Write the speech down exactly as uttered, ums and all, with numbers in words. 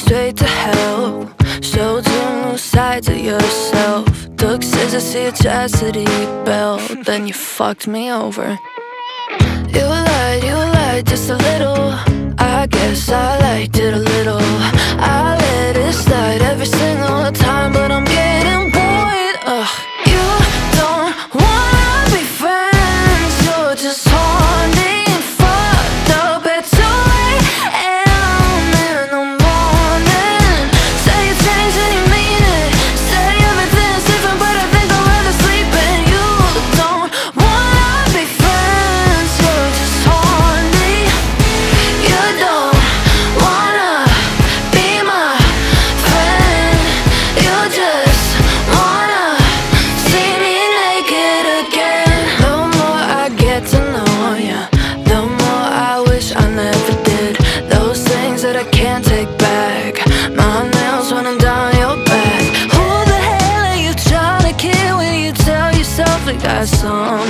straight to hell. Showed you new sides of yourself. Took scissors to your chastity belt. Then you fucked me over. You lied, you lied just a little. I guess I liked it a little. I let it slide every single time, but I'm getting bored. Ugh. You don't wanna be friends. You're just horny and fucked up at two a m in the morning. Say you changed and you mean it. Say everything's different, but I think I'd rather sleep in. You don't wanna be friends. You're just horny. You don't wanna be my friend. You just wanna see me naked again. The more I get to know you, the more I wish I never did. Those things that I can't take back. My nails running down your back. Who the hell are you trying to kid when you tell yourself we got some